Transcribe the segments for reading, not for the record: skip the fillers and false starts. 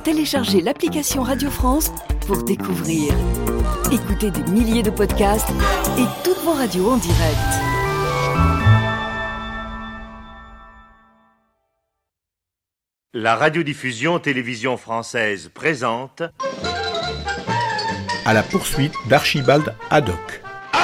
télécharger l'application Radio France pour découvrir. Écoutez des milliers de podcasts et toutes vos radios en direct. La radiodiffusion télévision française présente À la poursuite d'Archibald Haddock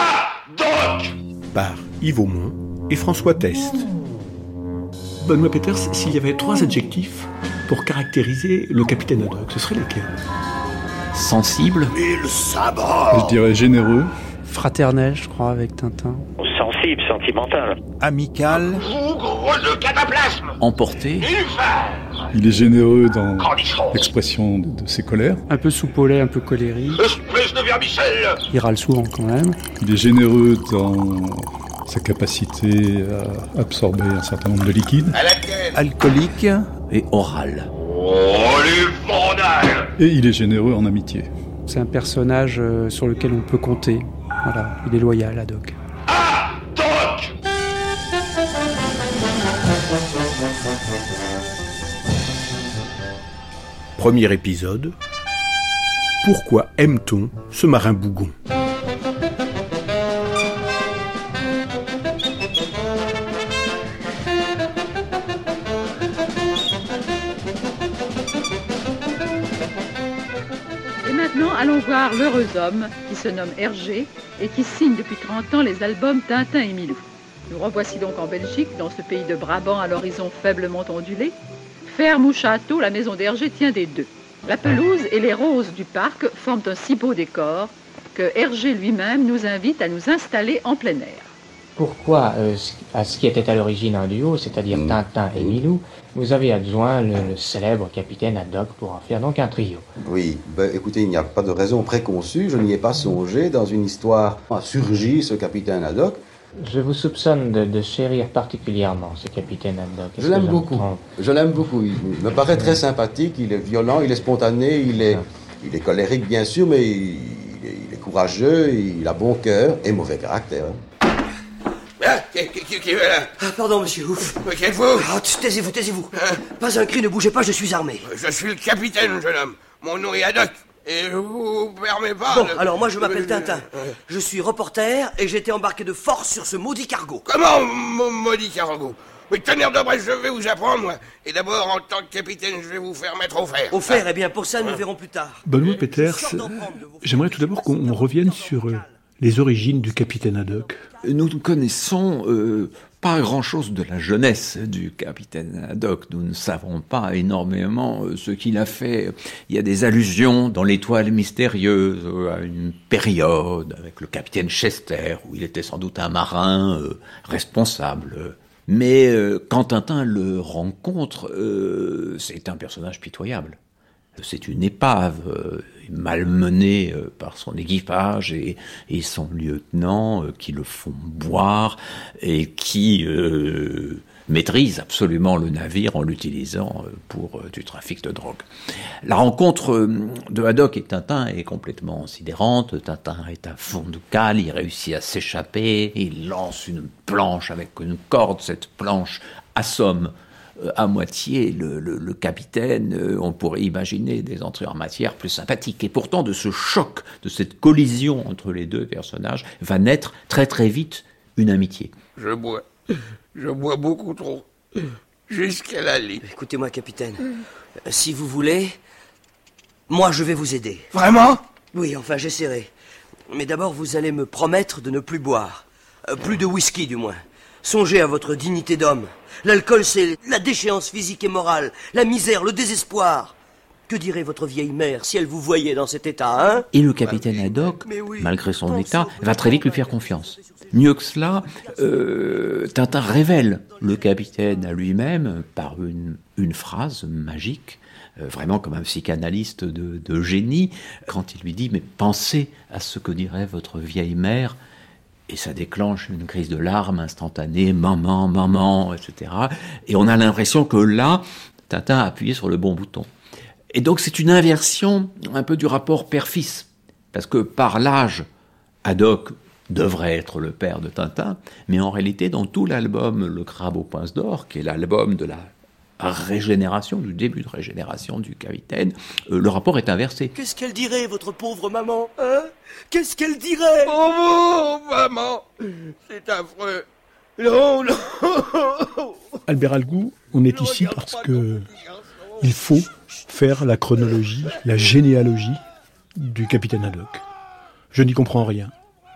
par Yves Aumont et François Test. Benoît Peters, s'il y avait 3 adjectifs pour caractériser le capitaine Haddock, ce seraient lesquels? Sensible. Je dirais généreux. Fraternel, je crois, avec Tintin. Sensible, sentimental. Amical. Le cataplasme. Emporté. Il est généreux dans l'expression de ses colères. Un peu soupolé, un peu colérique. Espèce de vermicelle. Il râle souvent quand même. Il est généreux dans sa capacité à absorber un certain nombre de liquides. Alcoolique et oral. Oh, les vandales. Et il est généreux en amitié. C'est un personnage sur lequel on peut compter. Voilà, il est loyal, Haddock. Haddock. Premier épisode. Pourquoi aime-t-on ce marin bougon ? Et maintenant, allons voir l'heureux homme qui se nomme Hergé et qui signe depuis 30 ans les albums Tintin et Milou. Nous revoici donc en Belgique, dans ce pays de Brabant à l'horizon faiblement ondulé. Ferme ou château, la maison d'Hergé tient des deux. La pelouse et les roses du parc forment un si beau décor que Hergé lui-même nous invite à nous installer en plein air. Pourquoi, à ce qui était à l'origine un duo, c'est-à-dire Tintin et Milou, vous avez adjoint le célèbre capitaine Haddock pour en faire donc un trio? Oui, écoutez, il n'y a pas de raison préconçue, je n'y ai pas songé. Dans une histoire a surgi ce capitaine Haddock. Je vous soupçonne de chérir particulièrement ce capitaine Haddock. Je l'aime beaucoup. Je l'aime beaucoup. Il me paraît très sympathique, il est violent, il est spontané, il est colérique bien sûr, mais il est courageux, il a bon cœur et mauvais caractère. Qui est là? Pardon, monsieur, ouf. Qui êtes-vous? Taisez-vous. Pas un cri, ne bougez pas, je suis armé. Je suis le capitaine, jeune homme. Mon nom est Haddock. Et je vous permets pas Bon, alors moi je m'appelle Tintin. Je suis reporter et j'ai été embarqué de force sur ce maudit cargo. Comment, maudit cargo? Mais tonnerre de Brest, je vais vous apprendre, moi. Et d'abord, en tant que capitaine, je vais vous faire mettre au fer. Au fer, eh bien, pour ça, nous verrons plus tard. Benoît Peters, j'aimerais tout d'abord qu'on revienne sur les origines du capitaine Haddock. Nous ne connaissons pas grand-chose de la jeunesse du capitaine Haddock. Nous ne savons pas énormément ce qu'il a fait. Il y a des allusions dans l'Étoile mystérieuse à une période avec le capitaine Chester, où il était sans doute un marin responsable. Mais quand Tintin le rencontre, c'est un personnage pitoyable. C'est une épave malmenée par son équipage et son lieutenant qui le font boire et qui maîtrise absolument le navire en l'utilisant pour du trafic de drogue. La rencontre de Haddock et Tintin est complètement sidérante. Tintin est à fond de cale, il réussit à s'échapper, il lance une planche avec une corde, cette planche assomme à moitié le capitaine. On pourrait imaginer des entrées en matière plus sympathiques. Et pourtant, de ce choc, de cette collision entre les deux personnages, va naître très très vite une amitié. Je bois beaucoup trop, jusqu'à la lit. Écoutez-moi, capitaine, si vous voulez, moi je vais vous aider. Vraiment? Oui, enfin j'essaierai. Mais d'abord, vous allez me promettre de ne plus boire. Plus de whisky, du moins. Songez à votre dignité d'homme. L'alcool, c'est la déchéance physique et morale, la misère, le désespoir. Que dirait votre vieille mère si elle vous voyait dans cet état, hein? Et le capitaine Haddock, malgré son état, va très vite lui faire confiance. Mieux que cela, Tintin révèle le capitaine à lui-même par une phrase magique, vraiment comme un psychanalyste de génie, quand il lui dit « Mais pensez à ce que dirait votre vieille mère », et ça déclenche une crise de larmes instantanée, « Maman, maman », etc. Et on a l'impression que là, Tintin a appuyé sur le bon bouton. Et donc c'est une inversion un peu du rapport père-fils, parce que par l'âge, Haddock devrait être le père de Tintin, mais en réalité, dans tout l'album Le Crabe aux pinces d'or, qui est l'album de la régénération, du début de régénération du capitaine, le rapport est inversé. Qu'est-ce qu'elle dirait, votre pauvre maman, hein? Qu'est-ce qu'elle dirait? Oh, maman, c'est affreux. Non, non. Albert Algou, on est ici parce que il faut faire la chronologie, la généalogie du capitaine Haddock. Je n'y comprends rien.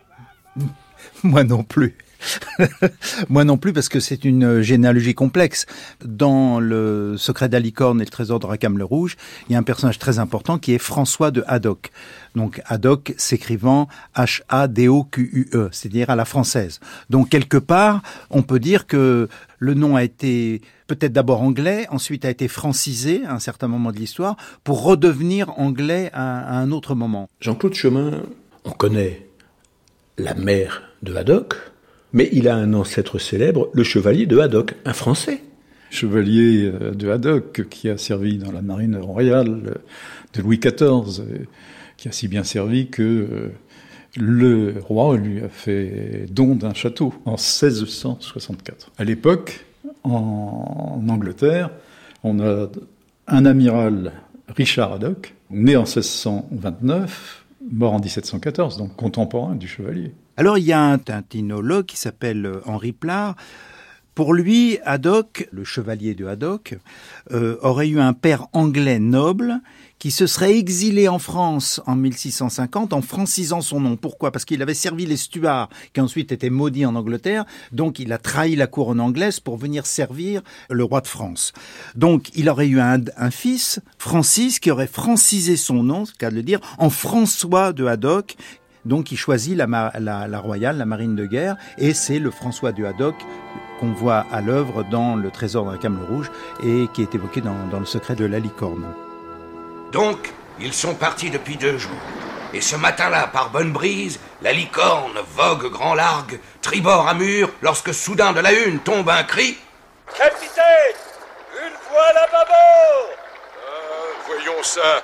Moi non plus. Moi non plus, parce que c'est une généalogie complexe. Dans le Secret de la licorne et le trésor de Rackham le Rouge, il y a un personnage très important qui est François de Haddock. Donc Haddock s'écrivant H-A-D-O-Q-U-E, c'est-à-dire à la française. Donc quelque part, on peut dire que le nom a été peut-être d'abord anglais, ensuite a été francisé à un certain moment de l'histoire, pour redevenir anglais à un autre moment. Jean-Claude Chemin, on connaît la mère de Haddock, mais il a un ancêtre célèbre, le chevalier de Haddock, un Français. Chevalier de Haddock, qui a servi dans la marine royale de Louis XIV, qui a si bien servi que le roi lui a fait don d'un château en 1664. À l'époque, en Angleterre, on a un amiral, Richard Haddock, né en 1629, mort en 1714, donc contemporain du chevalier. Alors il y a un tintinologue qui s'appelle Henri Plard. Pour lui, Haddock, le chevalier de Haddock, aurait eu un père anglais noble qui se serait exilé en France en 1650 en francisant son nom. Pourquoi ? Parce qu'il avait servi les Stuarts, qui ensuite étaient maudits en Angleterre, donc il a trahi la couronne anglaise pour venir servir le roi de France. Donc il aurait eu un fils, Francis, qui aurait francisé son nom, c'est le cas de le dire, en François de Haddock. Donc il choisit la royale, la marine de guerre, et c'est le François de Haddock qu'on voit à l'œuvre dans le trésor de Rackham le Rouge et qui est évoqué dans le secret de la licorne. Donc, ils sont partis depuis 2 jours. Et ce matin-là, par bonne brise, la licorne vogue grand largue, tribord à mur, lorsque soudain de la hune tombe un cri. Capitaine, une voile à bâbord. Voyons ça.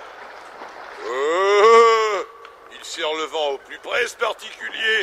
Il serre le vent au plus près, ce particulier.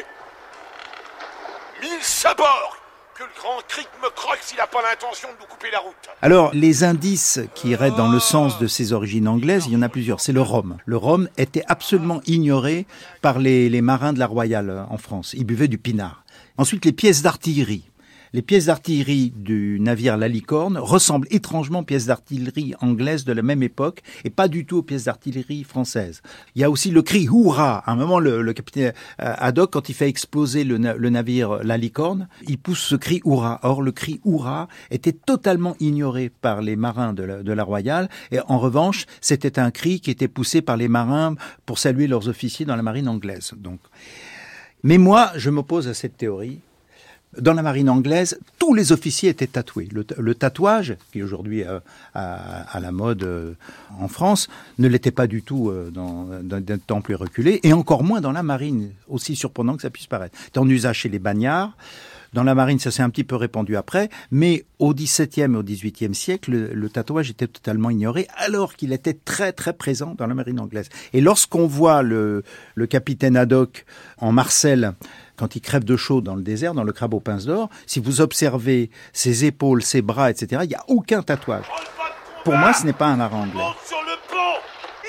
1000 sabords. Que le grand cric me croque s'il n'a pas l'intention de nous couper la route. Alors, les indices qui iraient dans le sens de ses origines anglaises, il y en a plusieurs. C'est le rhum. Le rhum était absolument ignoré par les marins de la Royale en France. Ils buvaient du pinard. Ensuite, les pièces d'artillerie. Les pièces d'artillerie du navire La Licorne ressemblent étrangement aux pièces d'artillerie anglaises de la même époque et pas du tout aux pièces d'artillerie françaises. Il y a aussi le cri « Hourra !» À un moment, le capitaine Haddock, quand il fait exploser le navire La Licorne, il pousse ce cri « Hourra !» Or, le cri « Hourra !» était totalement ignoré par les marins de la Royale et en revanche, c'était un cri qui était poussé par les marins pour saluer leurs officiers dans la marine anglaise. Donc. Mais moi, je m'oppose à cette théorie. Dans la marine anglaise, tous les officiers étaient tatoués. Le tatouage, qui est aujourd'hui à la mode en France, ne l'était pas du tout dans des temps plus reculés, et encore moins dans la marine, aussi surprenant que ça puisse paraître. C'était en usage chez les bagnards. Dans la marine, ça s'est un petit peu répandu après, mais au XVIIe et au XVIIIe siècle, le tatouage était totalement ignoré, alors qu'il était très très présent dans la marine anglaise. Et lorsqu'on voit le capitaine Haddock en Marcel, quand il crève de chaud dans le désert, dans le crabe aux pinces d'or, si vous observez ses épaules, ses bras, etc., il n'y a aucun tatouage. Pour moi, ce n'est pas un marin anglais. Sur le pont.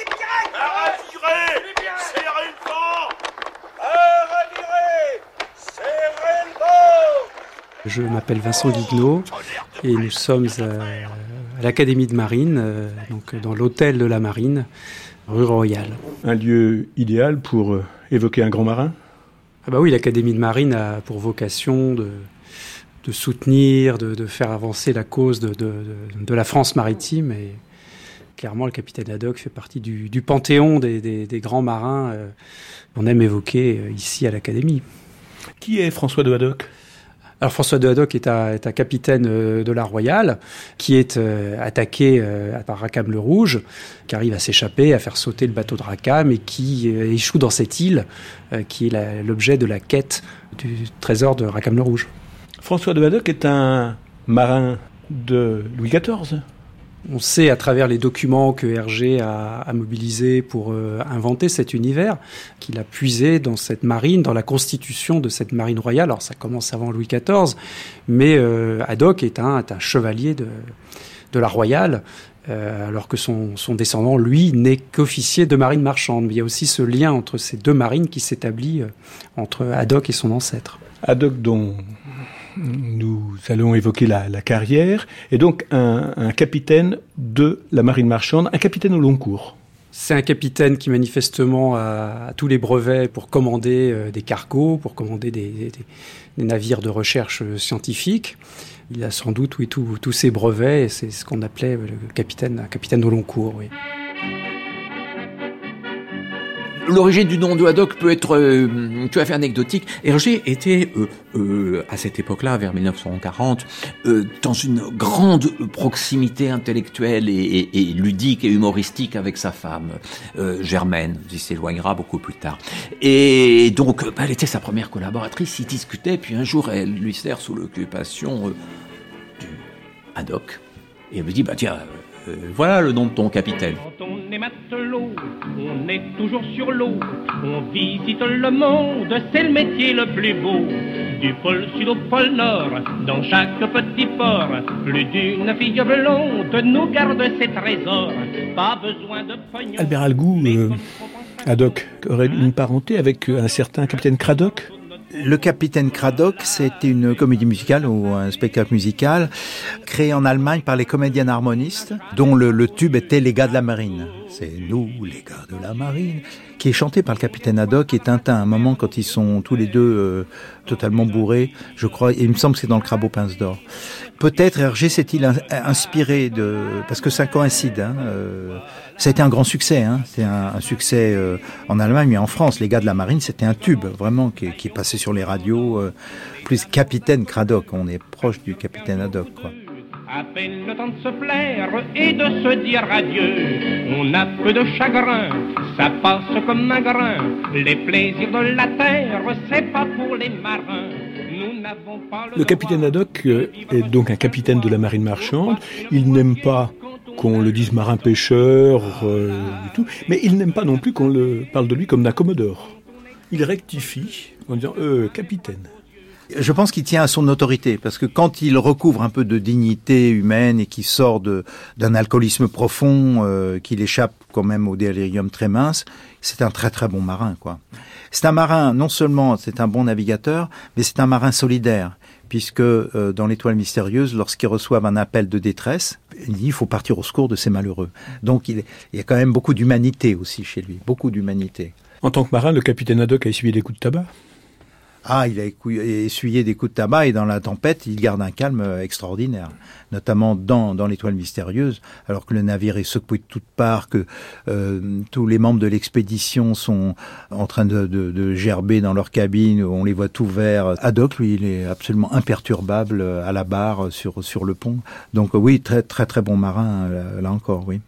Revirez. Serrez le pont. Revirez. Serrez le pont. Je m'appelle Vincent Guignot et nous sommes à l'Académie de Marine, donc dans l'hôtel de la Marine, rue Royale. Un lieu idéal pour évoquer un grand marin ? Ah bah oui, l'Académie de Marine a pour vocation de soutenir, de faire avancer la cause de la France maritime. Et clairement, le capitaine Haddock fait partie du panthéon des grands marins qu'on aime évoquer ici à l'Académie. Qui est François de Haddock ? Alors François de Haddock est un capitaine de la Royale qui est attaqué par Rackham le Rouge, qui arrive à s'échapper, à faire sauter le bateau de Rackham et qui échoue dans cette île qui est l'objet de la quête du trésor de Rackham le Rouge. François de Haddock est un marin de Louis XIV. On sait à travers les documents que Hergé a mobilisés pour inventer cet univers, qu'il a puisé dans cette marine, dans la constitution de cette marine royale. Alors ça commence avant Louis XIV, mais Haddock est un chevalier de la Royale, alors que son descendant, lui, n'est qu'officier de marine marchande. Mais il y a aussi ce lien entre ces deux marines qui s'établit entre Haddock et son ancêtre. Haddock, dont nous allons évoquer la carrière, est donc un capitaine de la marine marchande, un capitaine au long cours. C'est un capitaine qui manifestement a tous les brevets pour commander des cargos, pour commander des navires de recherche scientifique. Il a sans doute tous ses brevets, et c'est ce qu'on appelait un capitaine au long cours. Oui. L'origine du nom de Haddock peut être tout à fait anecdotique. Hergé était, à cette époque-là, vers 1940, dans une grande proximité intellectuelle et ludique et humoristique avec sa femme, Germaine. Il s'éloignera beaucoup plus tard. Et donc, elle était sa première collaboratrice. Ils discutaient, puis un jour, elle lui sert sous l'occupation du Haddock. Et elle lui dit, tiens... voilà le nom de ton capitaine. Quand on est matelot, on est toujours sur l'eau. On visite le monde, c'est le métier le plus beau. Du pôle sud au pôle nord, dans chaque petit port, plus d'une fille blonde nous garde ses trésors. Pas besoin de pognon. Albert Algou, Haddock aurait une parenté avec un certain capitaine Cradock. Le Capitaine Cradock, c'était une comédie musicale ou un spectacle musical créé en Allemagne par les comédiens harmonistes, dont le tube était Les gars de la marine. C'est nous, les gars de la marine, qui est chanté par le Capitaine Haddock et Tintin. À un moment, quand ils sont tous les deux totalement bourrés, je crois, et il me semble que c'est dans Le Crabeau Pince d'Or. Peut-être Hergé s'est-il inspiré parce que ça coïncide. Ça a été un grand succès. C'est un succès en Allemagne, mais en France, Les gars de la marine, c'était un tube vraiment qui est passé sur les radios. Plus Capitaine Cradock, on est proche du Capitaine Haddock, quoi. À peine le temps de se plaire et de se dire adieu. On a peu de chagrin, ça passe comme un grain. Les plaisirs de la terre, c'est pas pour les marins. Nous n'avons pas le capitaine Haddock est donc un capitaine de la marine marchande. Il n'aime pas qu'on le dise marin-pêcheur du tout, mais il n'aime pas non plus qu'on parle de lui comme d'un commodore. Il rectifie en disant capitaine. Je pense qu'il tient à son autorité, parce que quand il recouvre un peu de dignité humaine et qu'il sort d'un alcoolisme profond, qu'il échappe quand même au délirium très mince, c'est un très très bon marin, quoi. C'est un marin, non seulement c'est un bon navigateur, mais c'est un marin solidaire, puisque dans l'Étoile mystérieuse, lorsqu'ils reçoivent un appel de détresse, il dit il faut partir au secours de ces malheureux. Donc il y a quand même beaucoup d'humanité aussi chez lui, beaucoup d'humanité. En tant que marin, le capitaine Haddock a essuyé des coups de tabac. Il a essuyé des coups de tabac et dans la tempête, il garde un calme extraordinaire, notamment dans l'Étoile mystérieuse, alors que le navire est secoué de toutes parts, que tous les membres de l'expédition sont en train de gerber dans leur cabine, on les voit tout verts. Haddock, lui, il est absolument imperturbable à la barre sur le pont. Donc oui, très très très bon marin, là encore, oui.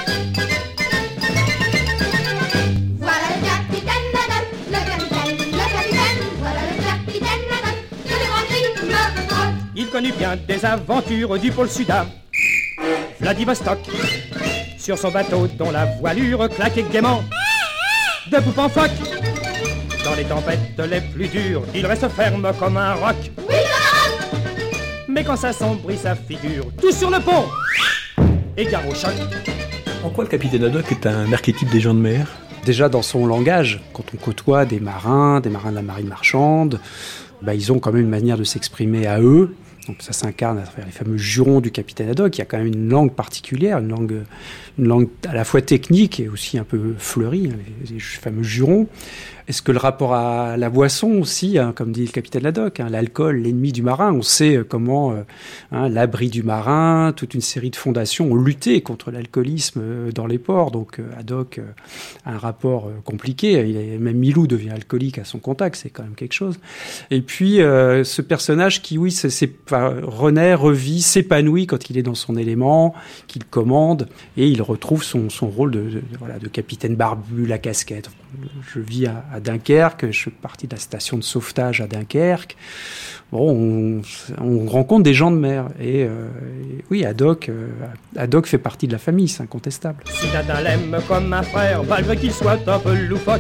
Il connut bien des aventures du pôle Sud à Vladivostok. Sur son bateau dont la voilure claquait gaiement de poupe en phoque. Dans les tempêtes les plus dures, il reste ferme comme un roc. Mais quand s'assombrit sa figure, tout sur le pont, égare au choc. En quoi le capitaine Haddock est un archétype des gens de mer ? Déjà dans son langage, quand on côtoie des marins de la marine marchande, ils ont quand même une manière de s'exprimer à eux. Donc ça s'incarne à travers les fameux jurons du capitaine Haddock. Il y a quand même une langue particulière, une langue à la fois technique et aussi un peu fleurie, les fameux jurons. Est-ce que le rapport à la boisson aussi, comme dit le capitaine Haddock, l'alcool, l'ennemi du marin, on sait comment l'abri du marin, toute une série de fondations ont lutté contre l'alcoolisme dans les ports. Donc Haddock a un rapport compliqué. Même Milou devient alcoolique à son contact, c'est quand même quelque chose. Et puis ce personnage qui, renaît, revit, s'épanouit quand il est dans son élément, qu'il commande, et il retrouve son rôle de capitaine barbu, la casquette. Je vis à Dunkerque, je suis parti de la station de sauvetage à Dunkerque. Bon, on rencontre des gens de mer. Et oui, Haddock fait partie de la famille, c'est incontestable. Si Dada l'aime comme un frère, malgré qu'il soit un peu loufoque,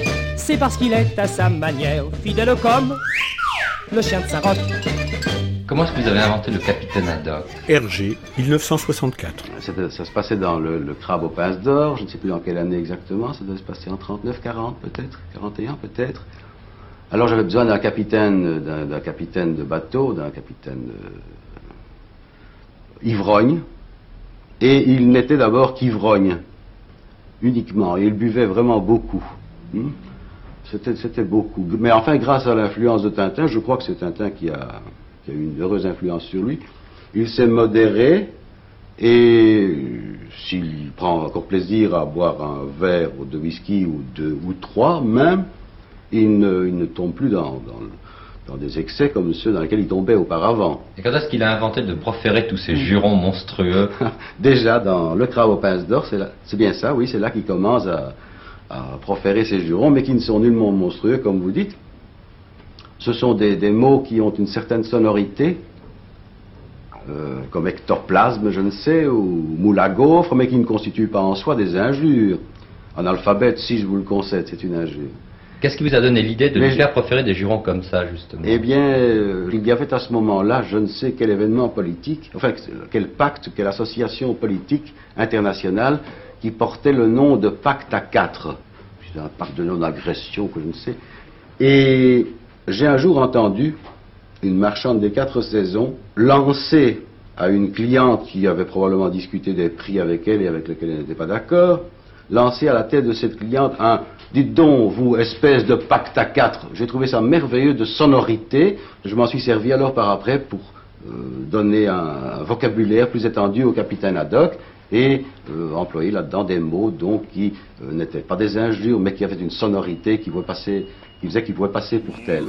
c'est parce qu'il est à sa manière fidèle comme le chien de Saint-Roch. Comment est-ce que vous avez inventé le capitaine Haddock? Hergé, 1964. Ça se passait dans le Crabe aux Pinces d'Or, je ne sais plus dans quelle année exactement, ça devait se passer en 39, 40 peut-être, 41 peut-être. Alors j'avais besoin d'un capitaine de bateau, d'un capitaine ivrogne, et il n'était d'abord qu'ivrogne, uniquement, et il buvait vraiment beaucoup. C'était beaucoup. Mais enfin, grâce à l'influence de Tintin, je crois que c'est Tintin qui a eu une heureuse influence sur lui, il s'est modéré, et s'il prend encore plaisir à boire un verre de whisky ou deux ou trois même, il ne tombe plus dans des excès comme ceux dans lesquels il tombait auparavant. Et quand est-ce qu'il a inventé de proférer tous ces jurons monstrueux? Déjà dans le Crabe aux Pinces d'Or, c'est bien ça, oui, c'est là qu'il commence à proférer ces jurons, mais qui ne sont nullement monstrueux, comme vous dites. Ce sont des mots qui ont une certaine sonorité, comme ectoplasme, je ne sais, ou moule à gaufre, mais qui ne constituent pas en soi des injures. En alphabet, si je vous le concède, c'est une injure. Qu'est-ce qui vous a donné l'idée de lui faire proférer des jurons comme ça, justement? Eh bien, il y avait à ce moment-là, je ne sais quel événement politique, enfin, quel pacte, quelle association politique internationale qui portait le nom de pacte à quatre. C'est un pacte de non-agression que je ne sais. Et j'ai un jour entendu une marchande des 4 saisons lancer à une cliente qui avait probablement discuté des prix avec elle et avec lesquels elle n'était pas d'accord, lancer à la tête de cette cliente un « Dites donc, vous, espèce de pacte à quatre ». J'ai trouvé ça merveilleux de sonorité. Je m'en suis servi alors par après pour donner un vocabulaire plus étendu au capitaine Haddock et employer là-dedans des mots donc qui n'étaient pas des injures mais qui avaient une sonorité qui faisait qu'ils pouvaient passer pour tels.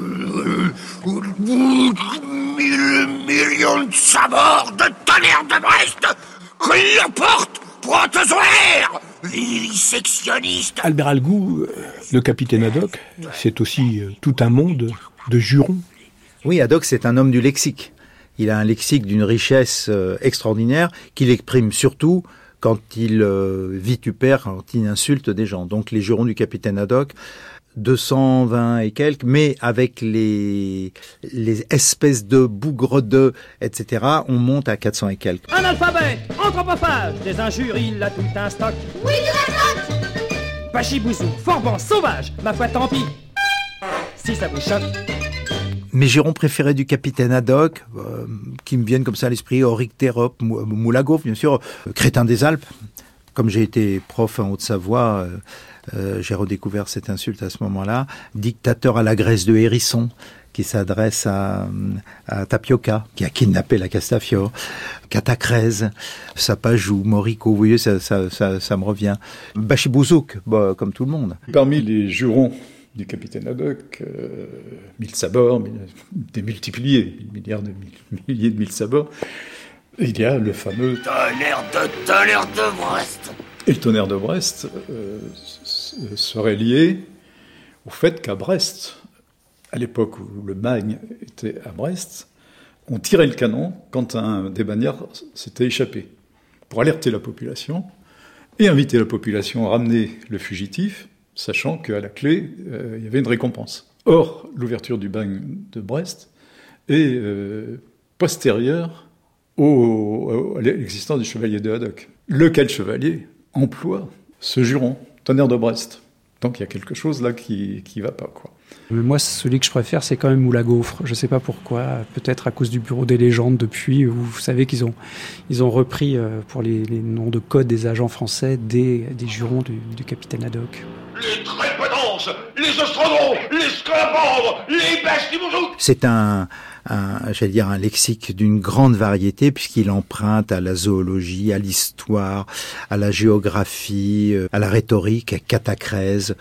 1000 millions de sabords de tonnerre de Brest, qu'il la porte, protozoaire, vivisectionniste. Albert Algou, le capitaine Haddock, c'est aussi tout un monde de jurons. Oui, Haddock, c'est un homme du lexique. Il a un lexique d'une richesse extraordinaire qu'il exprime surtout quand il vitupère, quand il insulte des gens. Donc les jurons du capitaine Haddock, 220 et quelques, mais avec les espèces de bougres de, etc., on monte à 400 et quelques. Un alphabet, anthropophage, des injures, il a tout un stock. Oui, du stock. Bachibouzou, Forban, sauvage, ma foi tant pis, si ça vous choque. Mes jurons préférés du capitaine Haddock, qui me viennent comme ça à l'esprit, Aurictérope, moule à gaufre, bien sûr, Crétin des Alpes. Comme j'ai été prof en Haute-Savoie, j'ai redécouvert cette insulte à ce moment-là. Dictateur à la graisse de hérisson, qui s'adresse à Tapioca, qui a kidnappé la Castafiore. Catacrèse, Sapajou, Morico, vous voyez, ça me revient. Bachibouzouk, comme tout le monde. Parmi les jurons du capitaine Haddock, 1000 sabords, démultipliés, milliers de 1000 sabords, il y a le fameux tonnerre de Brest. Et le tonnerre de Brest serait lié au fait qu'à Brest, à l'époque où le Magne était à Brest, on tirait le canon quand un des bagnards s'était échappé, pour alerter la population et inviter la population à ramener le fugitif, sachant qu'à la clé, il y avait une récompense. Or, l'ouverture du bagne de Brest est postérieure à l'existence du chevalier de Haddock. Lequel chevalier emploie ce juron, tonnerre de Brest. Donc il y a quelque chose là qui va pas, quoi. Mais moi, celui que je préfère, c'est quand même moule à gaufre. Je sais pas pourquoi, peut-être à cause du bureau des légendes depuis, où vous savez qu'ils ont repris pour les noms de code des agents français des jurons du capitaine Haddock. Les trépodances, les ostrodons, les scolopendres, les bachibouzouk. C'est un lexique d'une grande variété, puisqu'il emprunte à la zoologie, à l'histoire, à la géographie, à la rhétorique, à catacrèse,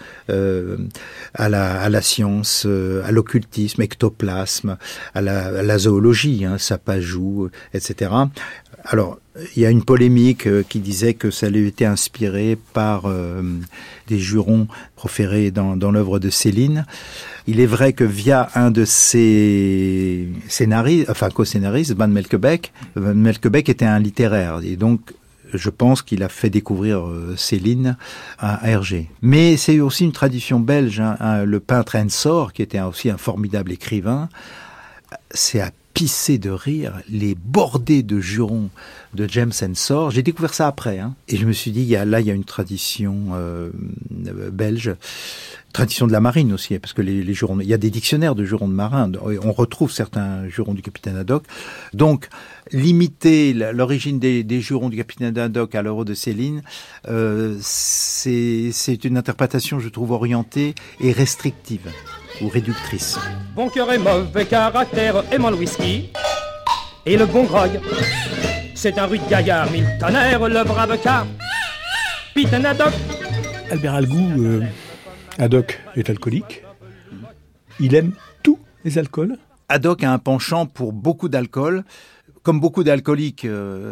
à la science, à l'occultisme, ectoplasme, à la zoologie, Sapajou, etc. Alors, il y a une polémique qui disait que ça lui était inspiré par des jurons proférés dans l'œuvre de Céline. Il est vrai que via un de ses co-scénaristes, Van Melkebeek était un littéraire, et donc je pense qu'il a fait découvrir Céline à Hergé. Mais c'est aussi une tradition belge, le peintre Ensor, qui était aussi un formidable écrivain, c'est à pissé de rire les bordées de jurons de James Ensor. J'ai découvert ça après, et je me suis dit, il y a une tradition belge, tradition de la marine aussi, parce que les jurons, il y a des dictionnaires de jurons de marins, on retrouve certains jurons du capitaine Haddock. Donc, limiter l'origine des jurons du capitaine Haddock à l'Euro de Céline, c'est une interprétation, je trouve, orientée et restrictive ou réductrice. Bon cœur et mauvais caractère, aimant le whisky et le bon grog. C'est un rude gaillard, mille tonnerres, le brave capitaine Haddock. Albert Algou, Haddock est alcoolique. Il aime tous les alcools. Haddock a un penchant pour beaucoup d'alcool. Comme beaucoup d'alcooliques,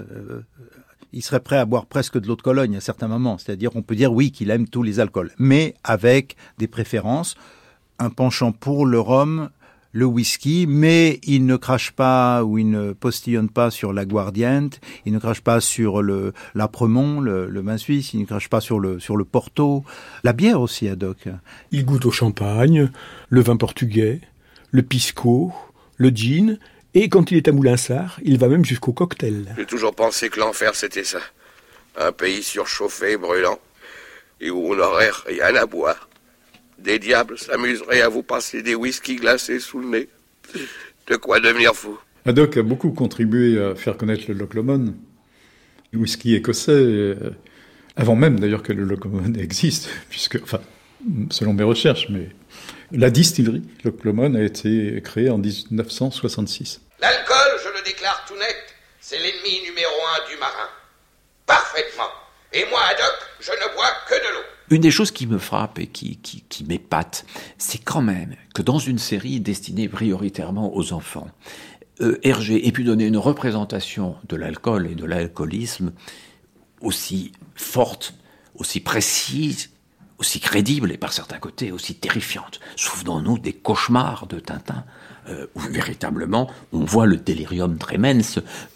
il serait prêt à boire presque de l'eau de Cologne à certains moments. C'est-à-dire, on peut dire oui qu'il aime tous les alcools, mais avec des préférences. Un penchant pour le rhum, le whisky, mais il ne crache pas ou il ne postillonne pas sur l'aguardiente, il ne crache pas sur l'Apremont, le vin suisse, il ne crache pas sur le Porto. La bière aussi, Haddock. Il goûte au champagne, le vin portugais, le pisco, le gin, et quand il est à Moulinsart, il va même jusqu'au cocktail. J'ai toujours pensé que l'enfer c'était ça. Un pays surchauffé, brûlant, et où on n'aurait rien à boire. Des diables s'amuseraient à vous passer des whisky glacés sous le nez. De quoi devenir fou. Haddock a beaucoup contribué à faire connaître le Loch Lomond, le whisky écossais, avant même d'ailleurs que le Loch Lomond existe, puisque, selon mes recherches, mais la distillerie Loch Lomond a été créée en 1966. L'alcool, je le déclare tout net, c'est l'ennemi numéro 1 du marin. Parfaitement. Et moi, Haddock, je ne bois que de l'eau. Une des choses qui me frappe et qui m'épate, c'est quand même que dans une série destinée prioritairement aux enfants, Hergé ait pu donner une représentation de l'alcool et de l'alcoolisme aussi forte, aussi précise, aussi crédible et par certains côtés aussi terrifiante. Souvenons-nous des cauchemars de Tintin, où véritablement on voit le délirium tremens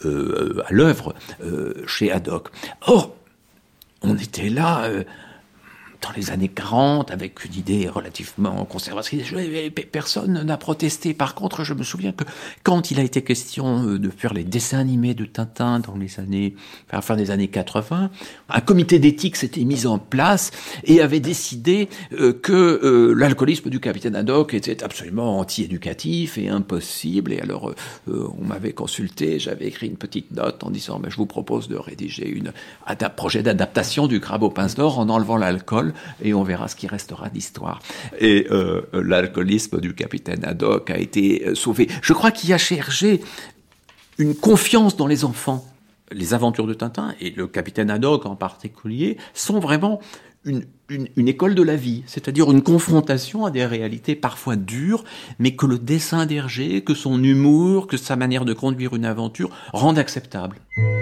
à l'œuvre chez Haddock. Or, on était là... dans les années 40, avec une idée relativement conservatrice, personne n'a protesté. Par contre, je me souviens que quand il a été question de faire les dessins animés de Tintin dans les années, à la fin des années 80, un comité d'éthique s'était mis en place et avait décidé que l'alcoolisme du capitaine Haddock était absolument anti-éducatif et impossible. Et alors, on m'avait consulté, j'avais écrit une petite note en disant je vous propose de rédiger un projet d'adaptation du Crabe aux pinces d'or en enlevant l'alcool, et on verra ce qui restera d'histoire. Et l'alcoolisme du capitaine Haddock a été sauvé. Je crois qu'il y a chez Hergé une confiance dans les enfants. Les aventures de Tintin, et le capitaine Haddock en particulier, sont vraiment une école de la vie, c'est-à-dire une confrontation à des réalités parfois dures, mais que le dessin d'Hergé, que son humour, que sa manière de conduire une aventure rendent acceptable.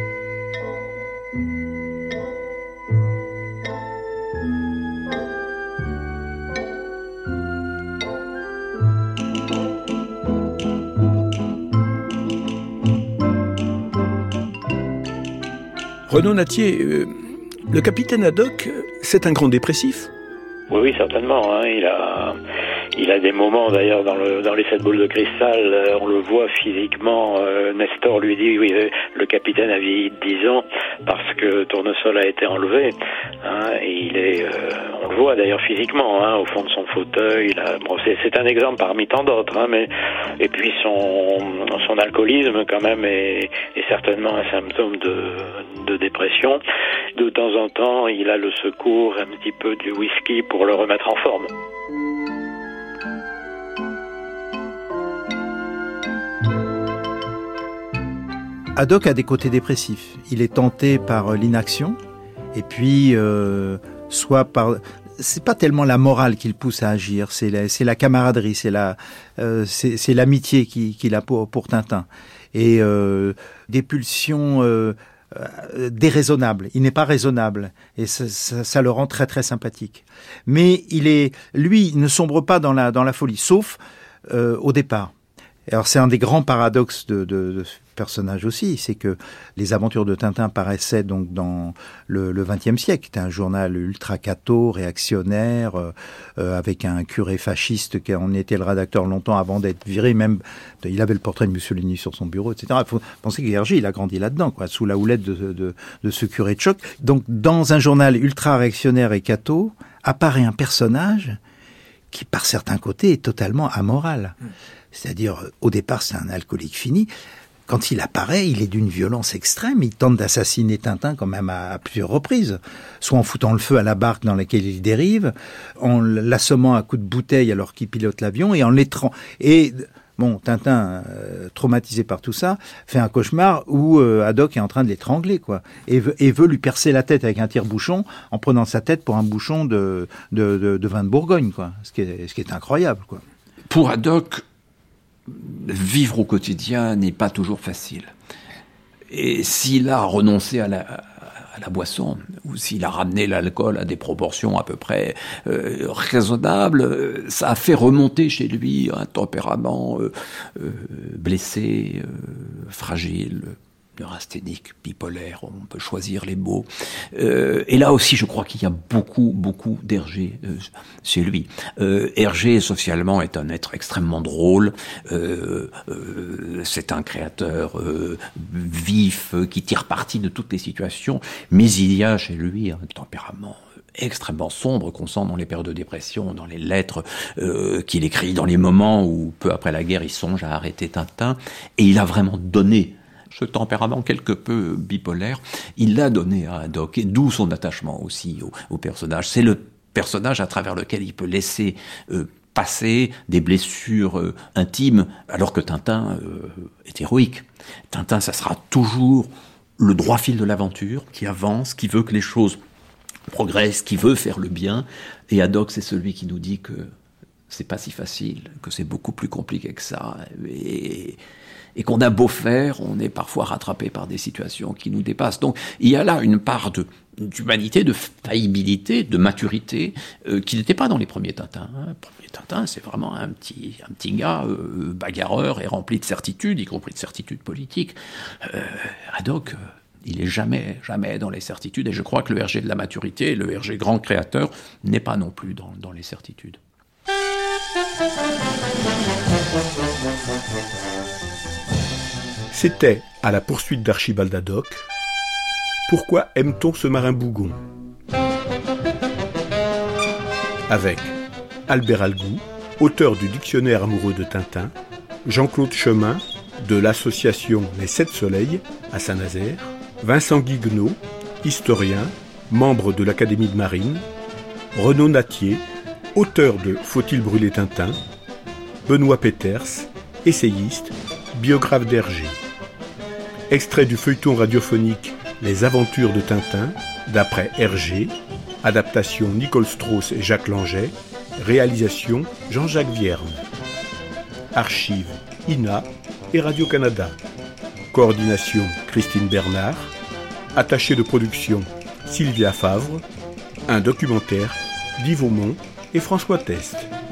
Renaud Nattier, le capitaine Haddock, c'est un grand dépressif. Oui, certainement. Hein. Il a des moments, d'ailleurs, dans les 7 boules de cristal, on le voit physiquement. Nestor lui dit, oui, le capitaine a vieilli de 10 ans parce que Tournesol a été enlevé. Hein, et on le voit d'ailleurs physiquement, au fond de son fauteuil. Là, bon, c'est un exemple parmi tant d'autres. Et puis son alcoolisme, quand même, est certainement un symptôme de dépression. De temps en temps, il a le secours un petit peu du whisky pour le remettre en forme. Haddock a des côtés dépressifs. Il est tenté par l'inaction, et puis soit par... C'est pas tellement la morale qui le pousse à agir, c'est la camaraderie, c'est l'amitié qu'il a pour Tintin. Et des pulsions déraisonnables. Il n'est pas raisonnable, et ça le rend très très sympathique. Mais lui, il ne sombre pas dans la folie, sauf au départ. Alors c'est un des grands paradoxes de ce personnage aussi, c'est que les aventures de Tintin paraissaient donc dans le XXe siècle. C'était un journal ultra-catho, réactionnaire, avec un curé fasciste qui en était le rédacteur longtemps avant d'être viré. Même, il avait le portrait de Mussolini sur son bureau, etc. Il faut penser qu'Hergé, il a grandi là-dedans, quoi, sous la houlette de ce curé de choc. Donc dans un journal ultra-réactionnaire et catho, apparaît un personnage qui, par certains côtés, est totalement amoral. C'est-à-dire, au départ, c'est un alcoolique fini. Quand il apparaît, il est d'une violence extrême. Il tente d'assassiner Tintin quand même à plusieurs reprises. Soit en foutant le feu à la barque dans laquelle il dérive, en l'assommant à coups de bouteille alors qu'il pilote l'avion, et en l'étrangeant. Et bon, Tintin, traumatisé par tout ça, fait un cauchemar où Haddock est en train de l'étrangler, quoi. Et veut lui percer la tête avec un tire-bouchon en prenant sa tête pour un bouchon de vin de Bourgogne, quoi. Ce qui est incroyable, quoi. Pour Haddock, vivre au quotidien n'est pas toujours facile. Et s'il a renoncé à la boisson, ou s'il a ramené l'alcool à des proportions à peu près raisonnables, ça a fait remonter chez lui un tempérament blessé, fragile, neurasthénique, bipolaire, on peut choisir les mots. Et là aussi, je crois qu'il y a beaucoup d'Hergé chez lui. Hergé, socialement, est un être extrêmement drôle. C'est un créateur vif, qui tire parti de toutes les situations. Mais il y a chez lui un tempérament extrêmement sombre qu'on sent dans les périodes de dépression, dans les lettres qu'il écrit, dans les moments où, peu après la guerre, il songe à arrêter Tintin. Et il a vraiment donné ce tempérament quelque peu bipolaire, il l'a donné à Haddock, et d'où son attachement aussi au personnage. C'est le personnage à travers lequel il peut laisser passer des blessures intimes, alors que Tintin est héroïque. Tintin, ça sera toujours le droit fil de l'aventure, qui avance, qui veut que les choses progressent, qui veut faire le bien, et Haddock, c'est celui qui nous dit que c'est pas si facile, que c'est beaucoup plus compliqué que ça, et qu'on a beau faire, on est parfois rattrapé par des situations qui nous dépassent. Donc il y a là une part d'humanité, de faillibilité, de maturité, qui n'était pas dans les premiers Tintins. Le premier Tintin, c'est vraiment un petit gars bagarreur et rempli de certitudes, y compris de certitudes politiques. Haddock, il est jamais dans les certitudes, et je crois que le Hergé de la maturité, le Hergé grand créateur, n'est pas non plus dans les certitudes. C'était à la poursuite d'Archibald Haddock. Pourquoi aime-t-on ce marin bougon ? Avec Albert Algou, auteur du dictionnaire amoureux de Tintin, Jean-Claude Chemin, de l'association Les Sept Soleils à Saint-Nazaire, Vincent Guiguenot, historien, membre de l'Académie de Marine, Renaud Nattier, auteur de Faut-il brûler Tintin, Benoît Peters, essayiste, biographe d'Hergé. Extrait du feuilleton radiophonique Les Aventures de Tintin, d'après Hergé, adaptation Nicole Strauss et Jacques Langeais, réalisation Jean-Jacques Vierne. Archives INA et Radio-Canada. Coordination Christine Bernard. Attachée de production Sylvia Favre. Un documentaire d'Yves Aumont et François Test.